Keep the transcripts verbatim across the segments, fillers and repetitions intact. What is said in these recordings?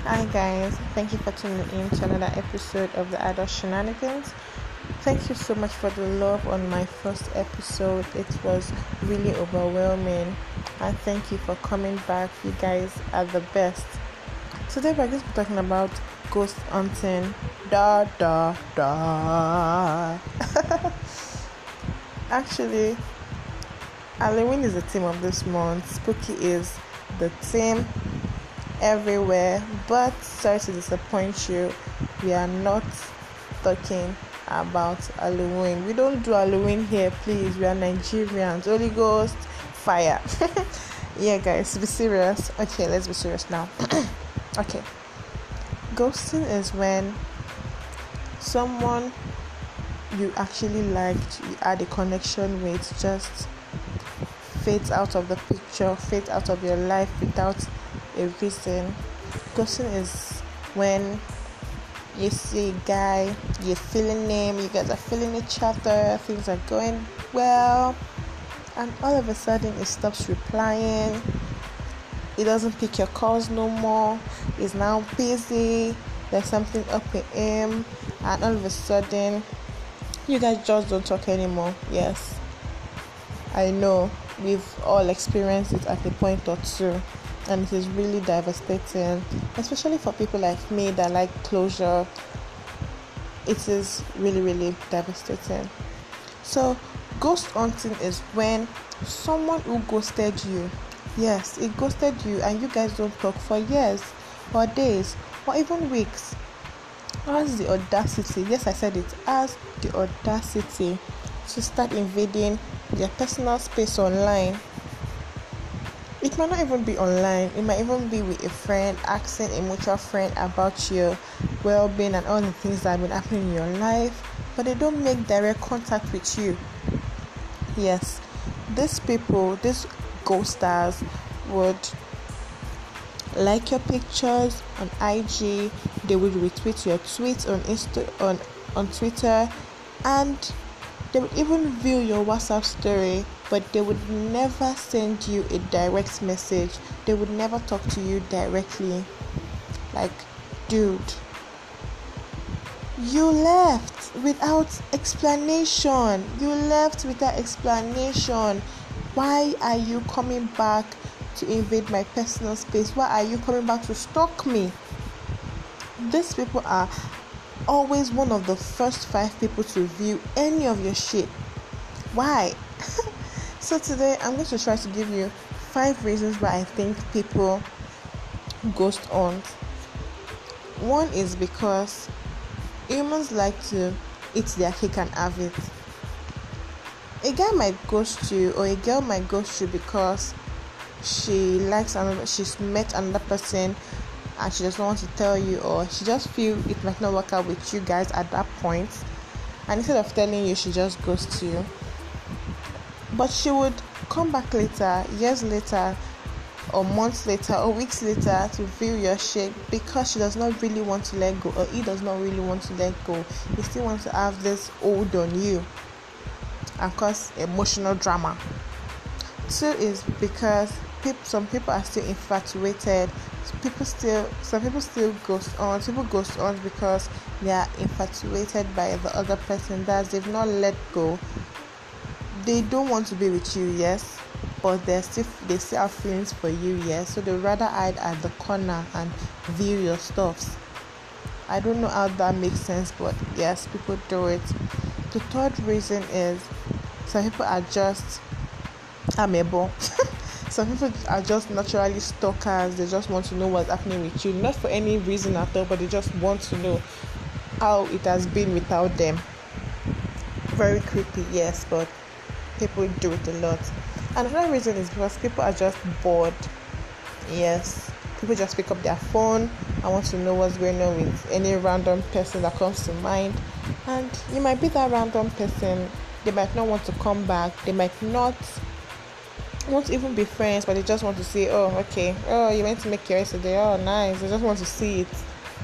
Hi guys, thank you for tuning in to another episode of the Adult Shenanigans. Thank you so much for the love on my first episode. It was really overwhelming, and thank you for coming back. You guys are the best. Today we're going to be talking about ghost hunting. Da da da. Actually, Halloween is the theme of this month. Spooky is the theme everywhere, but sorry to disappoint you, we are not talking about Halloween. We don't do Halloween here, please. We are Nigerians. Holy Ghost fire. Yeah guys, be serious. Okay, let's be serious now. Okay, ghosting is when someone you actually liked, you had a connection with, just fades out of the picture, fades out of your life without a reason. Ghosting is when you see a guy, you're feeling him, you guys are feeling each other, things are going well, and all of a sudden it stops replying. He doesn't pick your calls no more. He's now busy. There's something up with him, and all of a sudden you guys just don't talk anymore. Yes, I know we've all experienced it at a point or two, and it is really devastating, especially for people like me that like closure. It is really really devastating. So ghost hunting is when someone who ghosted you, yes, it ghosted you, and you guys don't talk for years or days or even weeks, has the audacity, yes I said it, has the audacity to start invading your personal space online. It might not even be online. It might even be with a friend, asking a mutual friend about your well-being and all the things that have been happening in your life, but they don't make direct contact with you. Yes, these people, these ghosters, would like your pictures on I G. They would retweet your tweets on Insta, on on Twitter, and they would even view your WhatsApp story, but they would never send you a direct message. They would never talk to you directly. Like, dude, you left without explanation. You left without explanation. Why are you coming back to invade my personal space? Why are you coming back to stalk me? These people are always one of the first five people to view any of your shit. Why? So today I'm going to try to give you five reasons why I think people ghost hunt. One is because humans like to eat their cake and have it. A guy might ghost you, or a girl might ghost you because she likes another, she's met another person and she doesn't want to tell you, or she just feels it might not work out with you guys at that point, and instead of telling you, she just ghosts you. But she would come back later, years later, or months later, or weeks later, to view your shit, because she does not really want to let go, or he does not really want to let go. He still wants to have this hold on you and cause emotional drama. Two is because people, some people are still infatuated. People still, some people still ghost on. People ghost on because they are infatuated by the other person. That they've not let go. They don't want to be with you, yes, but they still they still have feelings for you, yes. So they rather hide at the corner and view your stuffs. I don't know how that makes sense, but yes, people do it. The third reason is some people are just amiable. Some people are just naturally stalkers. They just want to know what's happening with you, not for any reason at all, but they just want to know how it has been without them. Very creepy, yes, but people do it a lot. Another reason is because people are just bored. Yes, people just pick up their phone and want to know what's going on with any random person that comes to mind, and you might be that random person. They might not want to come back. They might not won't even be friends, but they just want to say, oh, okay, oh, you went to make your yesterday, oh, nice. They just want to see it.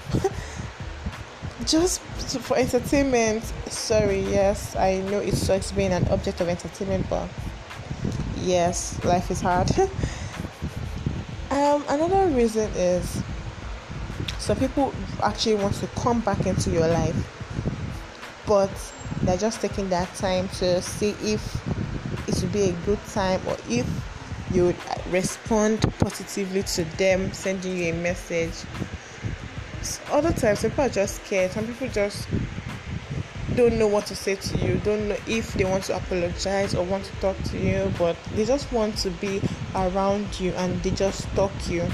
Just for entertainment. Sorry, yes, I know it sucks being an object of entertainment, but yes, life is hard. um, another reason is Some people actually want to come back into your life, but they're just taking their time to see if it would be a good time, or if you would respond positively to them sending you a message. Other times people are just scared. Some people just don't know what to say to you, don't know if they want to apologize or want to talk to you, but they just want to be around you and they just stalk you.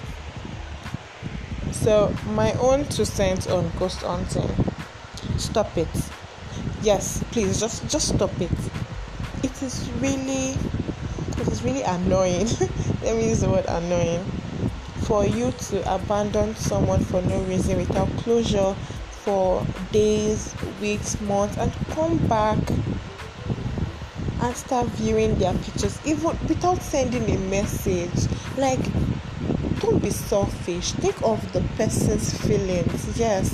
So my own two cents on ghost hunting: stop it. Yes, please just just stop it. It is really it is really annoying. Let me use the word annoying. For you to abandon someone for no reason, without closure, for days, weeks, months, and come back and start viewing their pictures even without sending a message. Like, don't be selfish. Think of the person's feelings. Yes.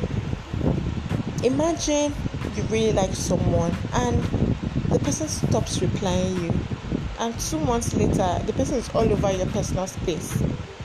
Imagine you really like someone and the person stops replying you, and two months later the person is all over your personal space.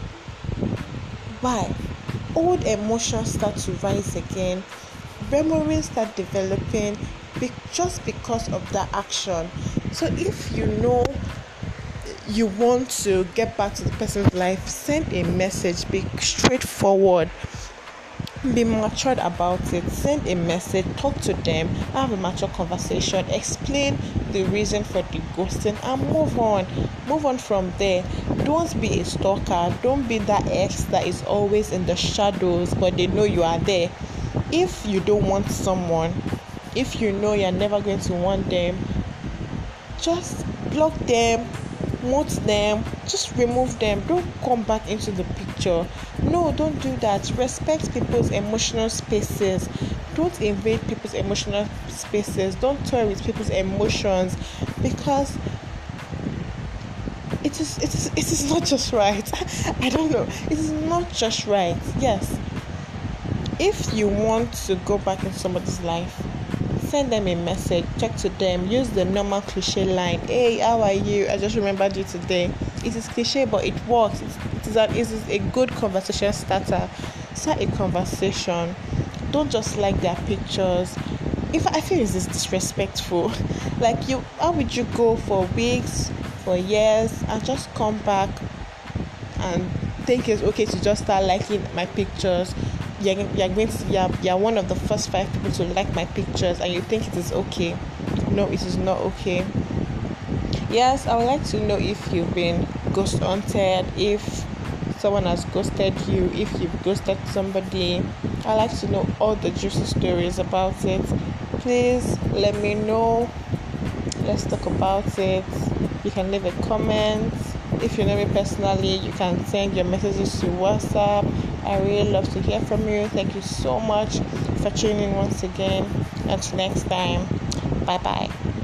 Why? Old emotions start to rise again, memories start developing be- just because of that action. So if you know you want to get back to the person's life, send a message. Be straightforward, be matured about it. Send a message, talk to them, have a mature conversation, explain the reason for the ghosting, and move on move on from there. Don't be a stalker. Don't be that ex that is always in the shadows but they know you are there. If you don't want someone, if you know you're never going to want them, just block them, mute them, just remove them. Don't come back into the picture. No, don't do that. Respect people's emotional spaces. Don't invade people's emotional spaces. Don't toy with people's emotions, because it is it is it is not just right. I don't know. It is not just right. Yes. If you want to go back in somebody's life, send them a message, talk to them, use the normal cliche line. Hey, how are you? I just remembered you today. It is cliche, but it works. It's, it, is a, it is a good conversation starter. Start a conversation. Don't just like their pictures. If I feel it's disrespectful, like you, how would you go for weeks, for years, and just come back and think it's okay to just start liking my pictures? You're, you're going to you're, you're one of the first five people to like my pictures, and you think it is okay. No, it is not okay. Yes, I would like to know if you've been ghost hunted, if someone has ghosted you, if you've ghosted somebody. I'd like to know all the juicy stories about it. Please let me know. Let's talk about it. You can leave a comment. If you know me personally, you can send your messages to WhatsApp. I really love to hear from you. Thank you so much for tuning in once again. Until next time, bye bye.